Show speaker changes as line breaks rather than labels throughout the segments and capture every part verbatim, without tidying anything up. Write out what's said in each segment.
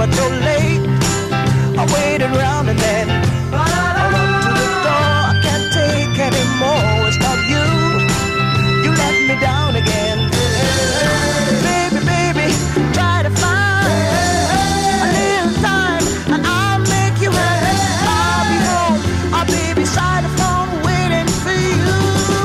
but you're late. I waited around and then I run to the door. I can't take anymore. It's not you. You let me down again. Baby, baby, try to find a little time and I'll make you happy. I'll be home. I'll be beside the phone waiting for you.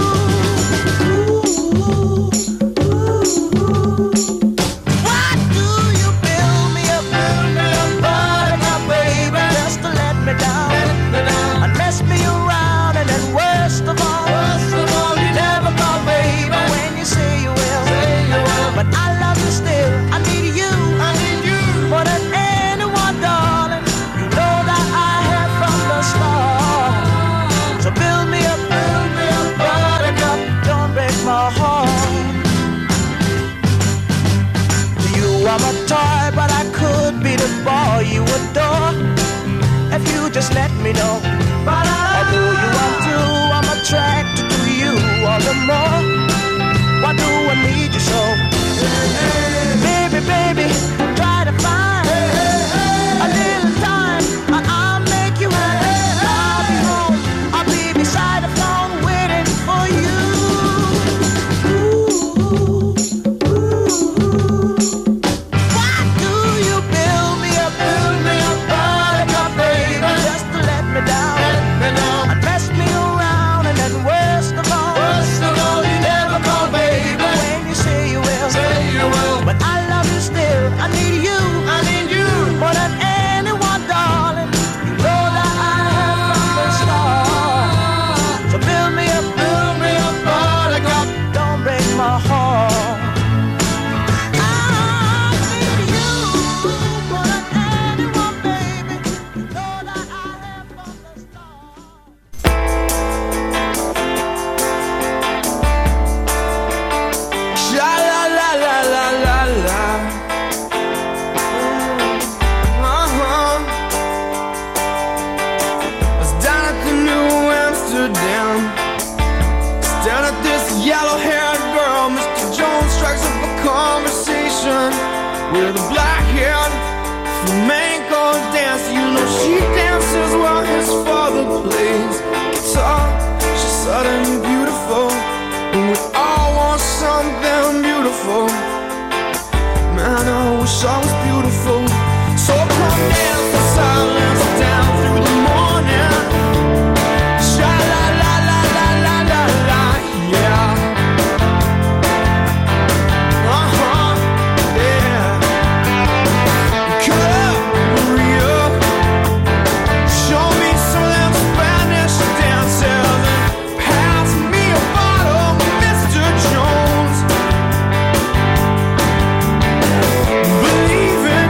Why do you build me up, build me up, buttercup, baby, just to let me down and mess me around, and then worst of all, worst of all, you never call, baby, when you say you will, say you will. But I love you still. I need you, I need you more than anyone, darling. You know that I have from the start. So build me up, build me up, buttercup, don't break my heart. You are my toy, but I could be the boy you adore if you just let me know. Although you are true, I'm attracted to you all the more. Why do I need you so? Baby, baby, try to find a little time and I'll make you happy. I'll be home, I'll be beside the phone waiting for you. Why do you build me up, build me up, buttercup, baby, just to let me down and mess me around, and then worst of all, worst of all, you never call, baby, when you say you will, say you will. But I love you still. I need you, I need you more than anyone, darling. You know that I have from the start. So build me up, build me up, buttercup, don't break my heart. I need you more than anyone, baby. You know that I have from the start.
Sha la la la la la la. Uh-huh. I was down at the New Amsterdam, staring at this yellow-haired girl. Mister Jones strikes up a conversation with a black-haired flamenco dancer. You know she dances while his father plays guitar. She's suddenly beautiful, and we all want something beautiful. Man, I wish I was beautiful. So come dance in silence down through the morning. Sha la la la la la la la, yeah. Uh-huh, yeah. Come up, Maria, show me some of them Spanish dances and pass me a bottle, Mister Jones. Believe in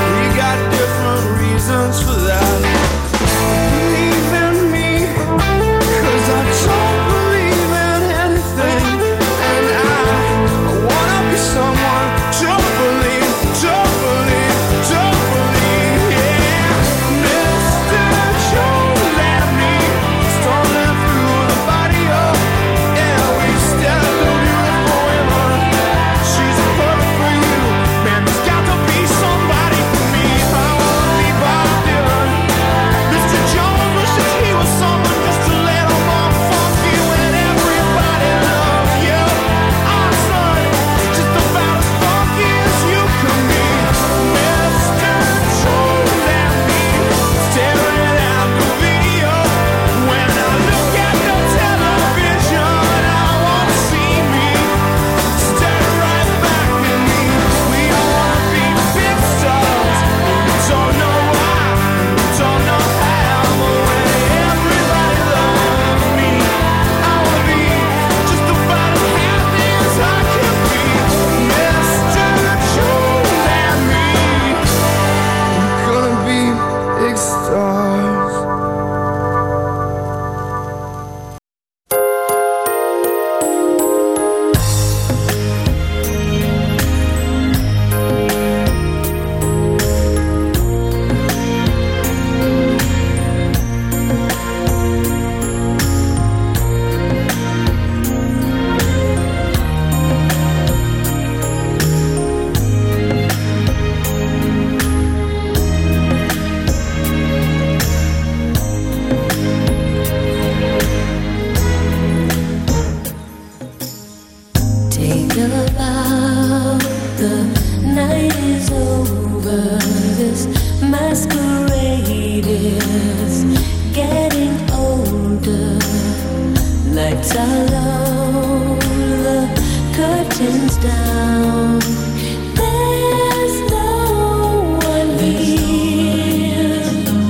We got different reasons for that. Believe in me, 'cause I don't believe in anything. And I, I wanna be someone. Don't believe, don't believe, don't believe, yeah. Mister Joe let me stumbling through the body of, yeah, we still do beautiful women. She's perfect for you, man. There's got to be somebody for me. I wanna be Bob Dylan. Mister Jones wishes he was someone just a little more funky when everybody loves you. Our son is just about as funky as you can be. Mister Jones and me staring at the video. When I look at the television, I wanna see me stare right back at me. We all wanna be big stars. We don't know why, we don't know how, but when everybody loves me, I wanna be just about as happy as I can be. Mister Jones and me, we're gonna be big stars.
Take a bow, the night is over. This masquerade is getting older. Lights are low, the curtains down. There's no one here.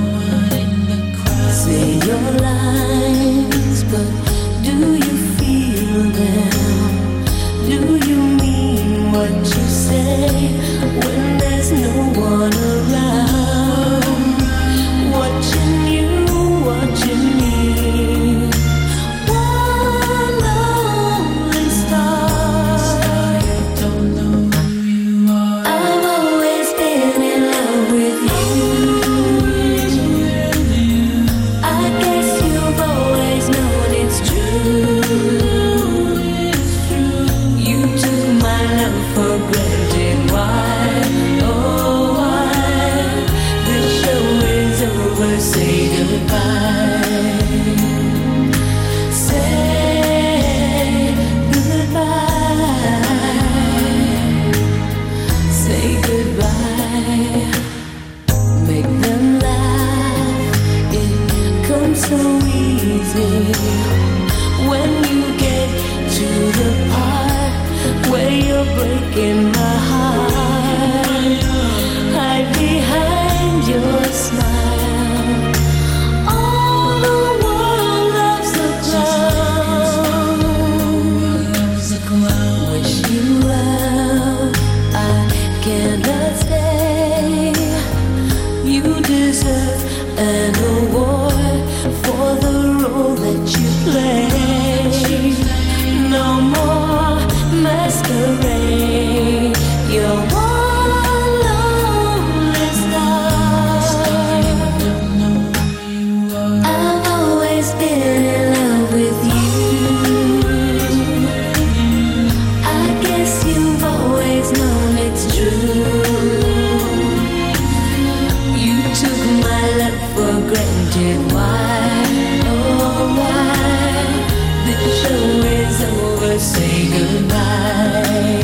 Say your lines, but do you feel them? Do you mean what you say when there's no one around? Watching you, watching me. One lonely star. I don't know who you are. I've always been in love with you. I guess you've always known it's true. You took my love for granted. Why? Oh, why? The show is over. Say goodbye. Say goodbye. Say goodbye. Make them laugh. It comes so easy when you get to the part where you're breaking my heart. Hide behind your smile. All the world loves a clown. Wish you well. I cannot stay. You deserve an award for the role that you play. No more masquerade. You're one lonely star. I've always been in love with you. I guess you've always known it's true. You took my love for granted. Why? Oh, why? The show is over. Say goodbye.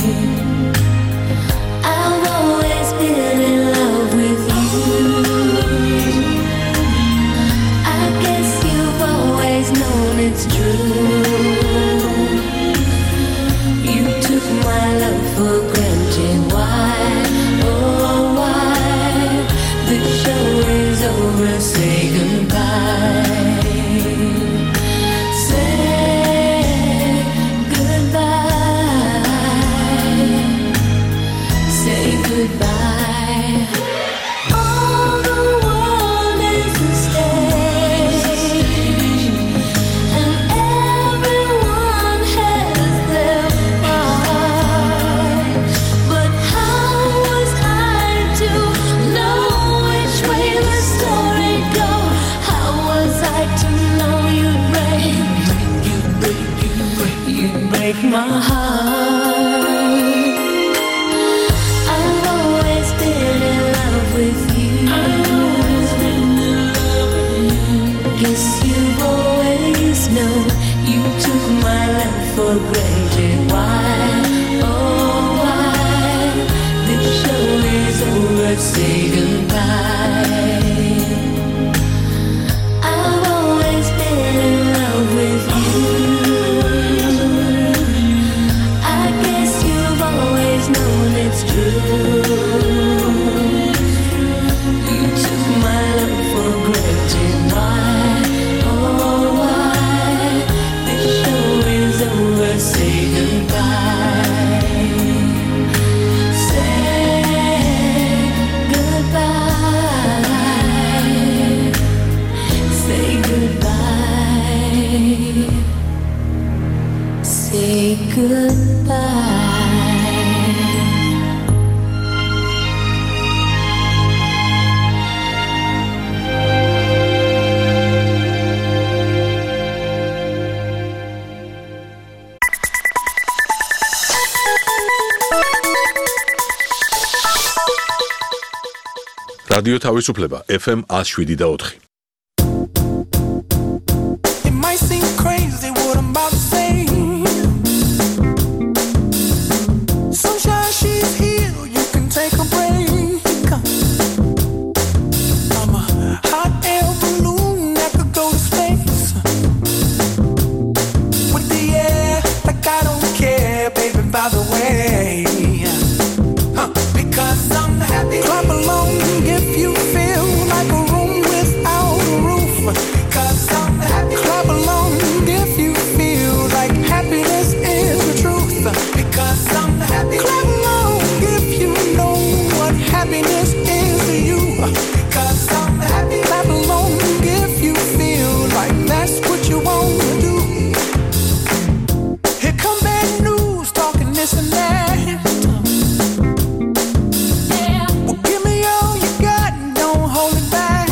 I've always been in love with you. I guess you've always known it's true. You took my love for granted. Why? Oh, why? The show is over. Say goodbye. Say goodbye. Say goodbye. say goodbye. I've always been in love with you. I guess you've always known it's true. You took my love for granted. Why, oh why? This show is over. Say goodbye. Say goodbye.
რადიო თავისუფლება F M one oh seven და four.
It might seem crazy what I'm about to say. Sunshine, she's here, you can take a break. I'm a hot air balloon that could go to space. With the air, like I don't care, baby, by the way. Huh. Because I'm happy. Clap along if you feel like a room without a roof. Because I'm happy. Clap along if you feel like happiness is the truth. Because I'm happy. Clap along if you know what happiness is to you. Because I'm happy. Clap along if you feel like that's what you want to do. Here come bad news talking this and that. Well, give me all you got and don't hold it back.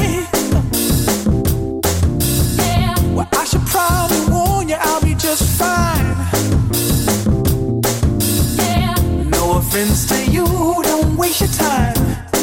Well, I should probably warn you, I'll be just fine. No offense to you, don't waste your time.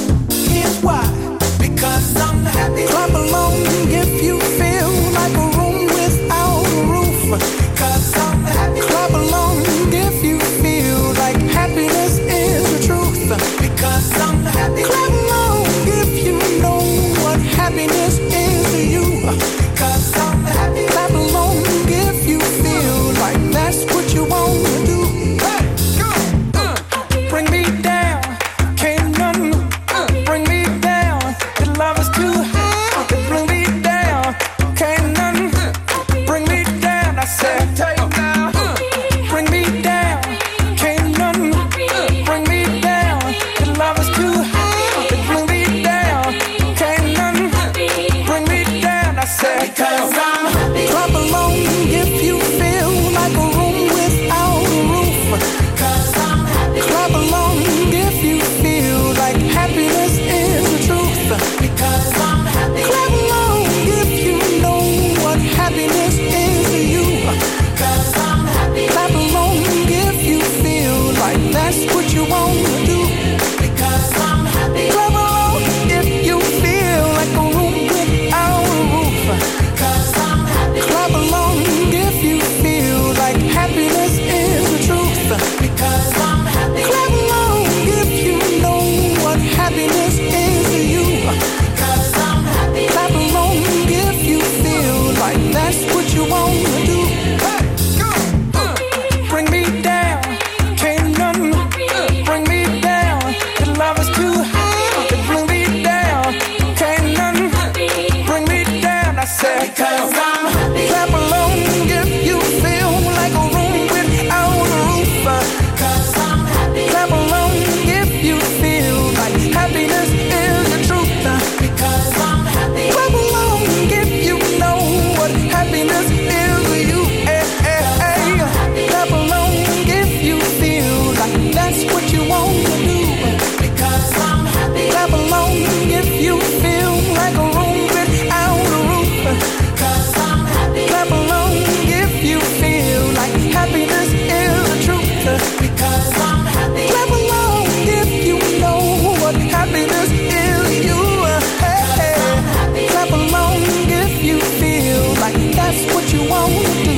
Here's why. Because I'm happy. Clap along if you feel like a room without a roof. Because I'm happy. Clap along if you feel like happiness is the truth. Because I'm happy. Clap along if you know what happiness is to you. Because I'm happy. Clap along if you feel like that's what you want to do. Hey, go, uh, bring me down, can't none uh, bring me down. The love is too high. Bring me down, can't none uh, bring me down. I said, take now, uh, bring me down, can't none uh, bring me down. The love is too high. Bring me down, can't none uh, bring me down. I said, because I'm happy. Clap along if you feel like a room without a roof. Because I'm happy. Clap along if you feel like happiness is the truth. Because I'm happy. Clap along if you know what happiness is to you. Because I'm happy. Clap along if you feel like that's what you want to do. Because I'm happy. Clap along if you feel like a room without a roof. Because I'm happy. Clap along if you feel like happiness is the truth. Because I'm happy. Clap along if you know what happiness is to you. Because I'm happy. Clap along if you feel like that's what you want to do. Hey, go, uh, bring me down, can't none uh, bring me down. The love is too high. Bring me down, can't none uh, bring me down. I said, because I'm happy. Clap along if you feel like a room without a roof. Because I'm happy. Clap along if you feel like happiness is the truth. Because I'm happy. Clap along if you know what happiness is to you. Hey, hey, hey. Clap along if you feel like that's what you want to do. Because I'm happy. Clap along if you feel like a room without a roof. Because I'm happy. Clap along if you feel like happiness is the truth. Because I'm happy. Clap along if you know what happiness is to you. Hey, hey. Clap along if you feel like that's what you want to do.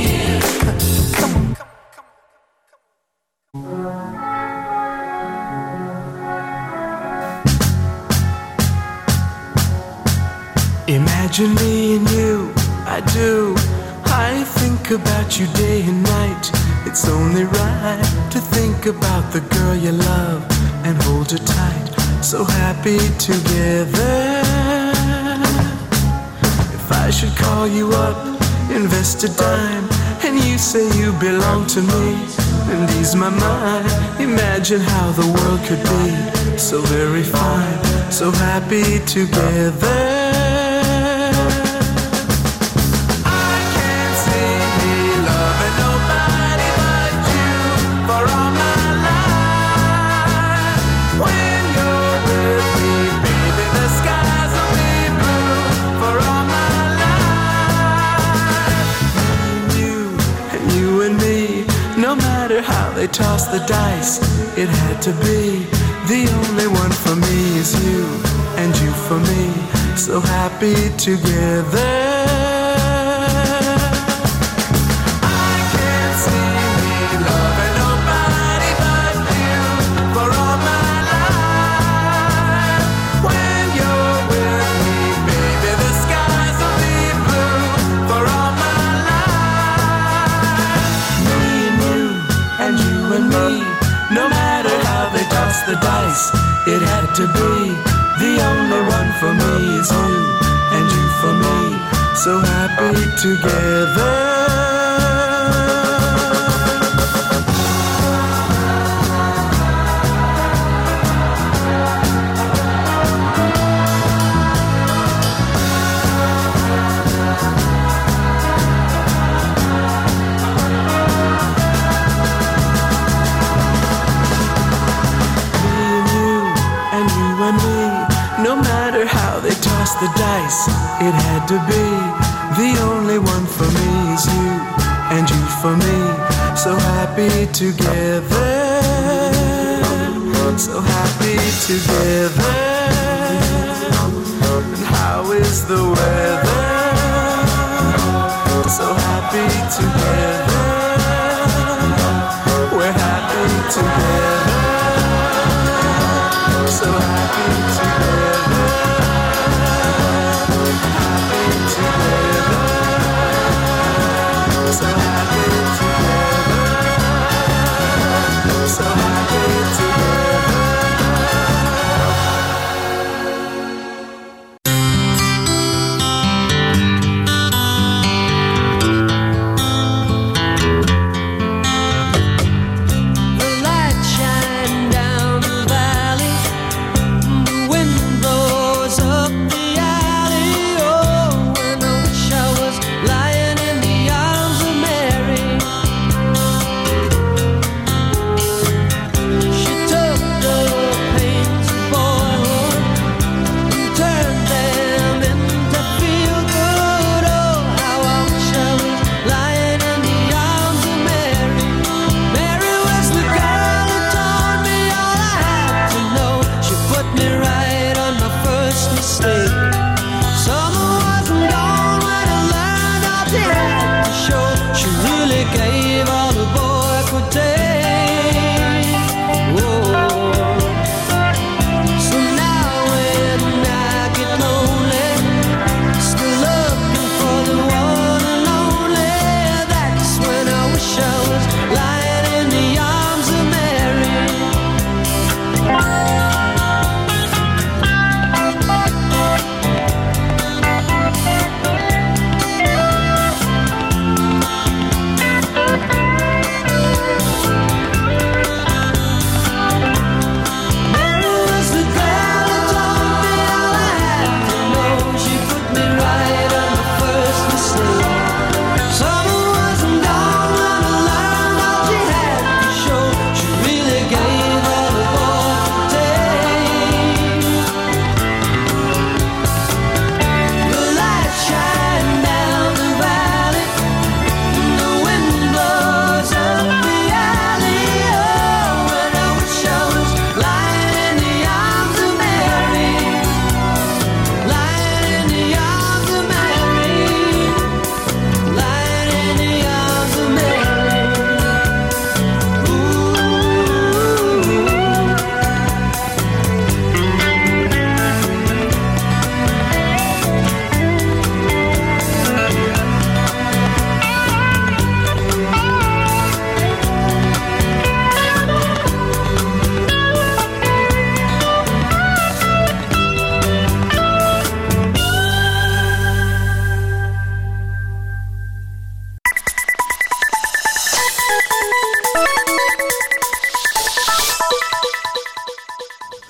Come on. Imagine me and you, I do. I think about you day and night. It's only right to think about the girl you love and hold her tight. So happy together. If I should call you up, invest a dime, and you say you belong to me, and ease my mind. Imagine how the world could be so very fine, so happy together. How they toss the dice, it had to be. The only one for me is you, and you for me, so happy together. I can't see me loving nobody but you for all my life. When you're with me, baby, the skies will be blue for all my life. Me and you, and you and me, no matter how they toss the dice, it had to be. The only one for me is you, and you for me, so happy together. The dice, it had to be. The only one for me is you, and you for me, so happy together, so happy together. And how is the weather? So happy together, we're happy together, so happy together. So happy together, so happy together.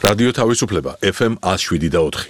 რადიო თავისუფლება ეფ ემ one oh seven და four.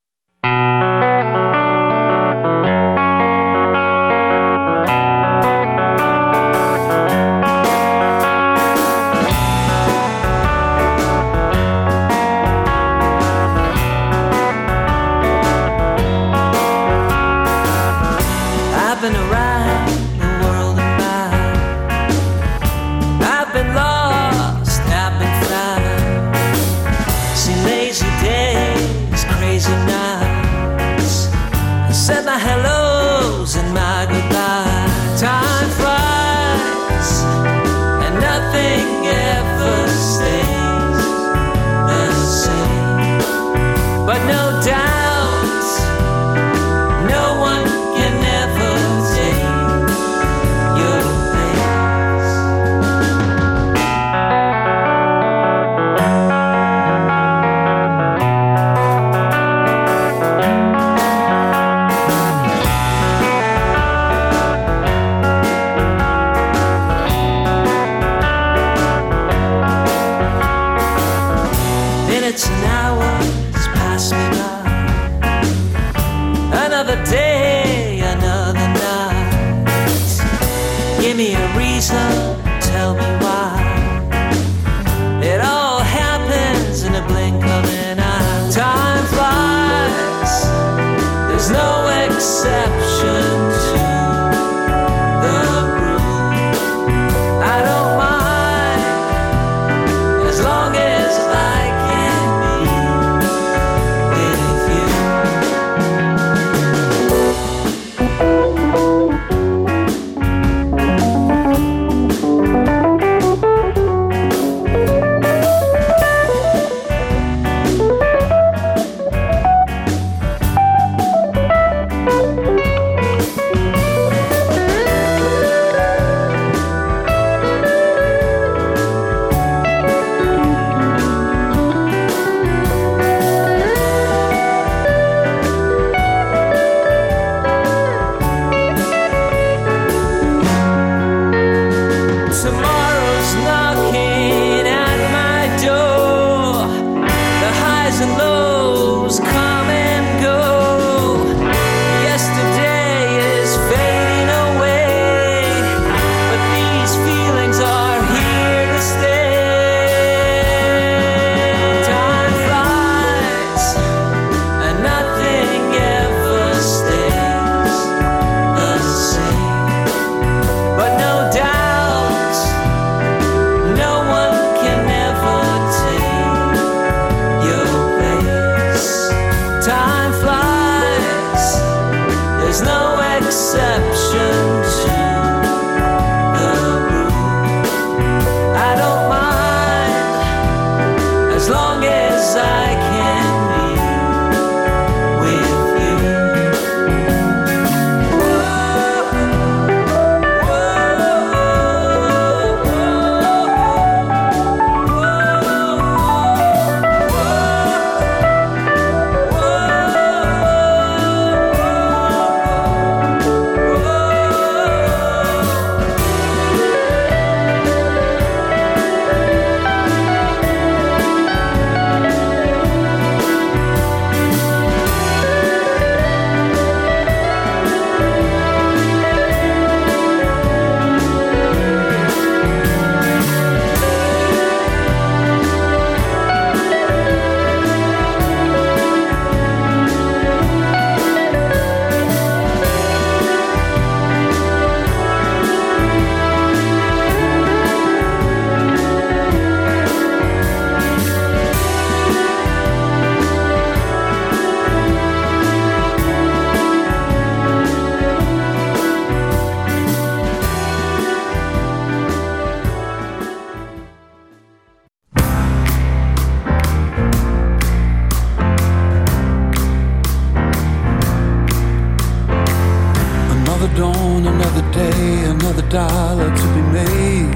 dollar to be made.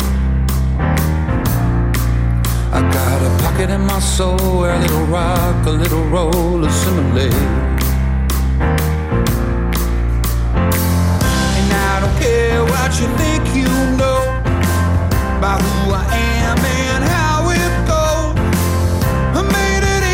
I got a pocket in my soul where a little rock, a little roll assimilate. And I don't care what you think you know about who I am and how it goes. I made it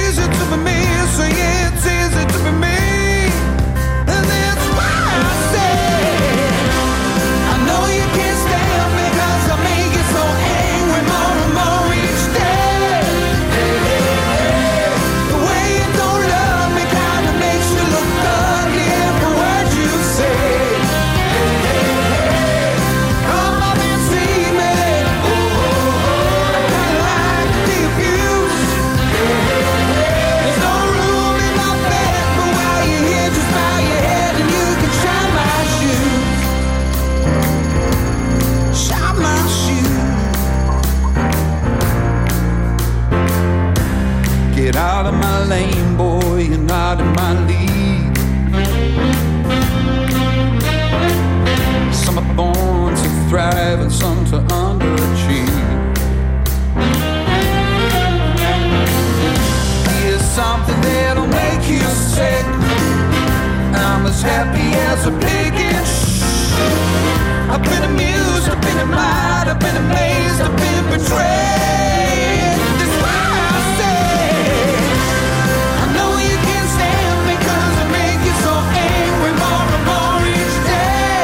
so taken. I've been amused, I've been admired, I've been amazed, I've been betrayed. That's why I say, I know you can't stand me 'cause I make you so angry more and more each day.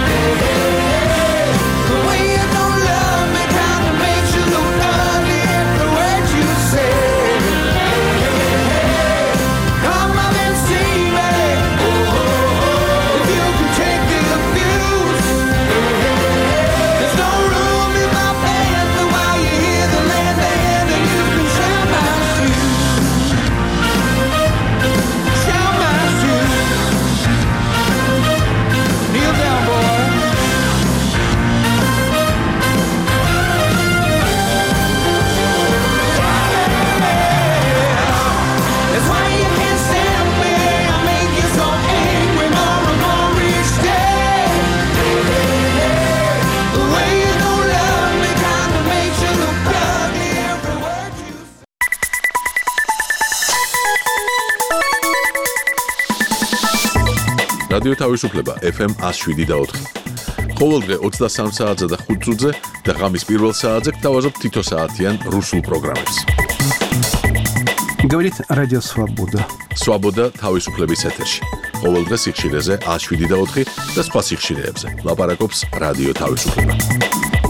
The way you don't love me kinda makes you look ugly every word you say. Come up and see me, if you can take the abuse. There's no room in my bed for while you hear the land and you can share my shoes. Share my shoes. Kneel down, boy. That's why you can't stand me. I make you so angry more and more each day. The way you don't love me kinda makes you look ugly every word you say.
რადიო თავისუფლება ეფ ემ one oh seven და four. ყოველდღე ოცდასამ საათზე და ხუთ წუთზე და ღამის პირველ საათზე გთავაზობთ თითო საათიან რუსულ პროგრამებს.
Говорит Радио Свобода.
Свобода თავისუფლების ეთერში. ყოველდღე სიხშირეზე one oh seven და four და სხვა სიხშირეებზე. ლაპარაკობს რადიო თავისუფლება.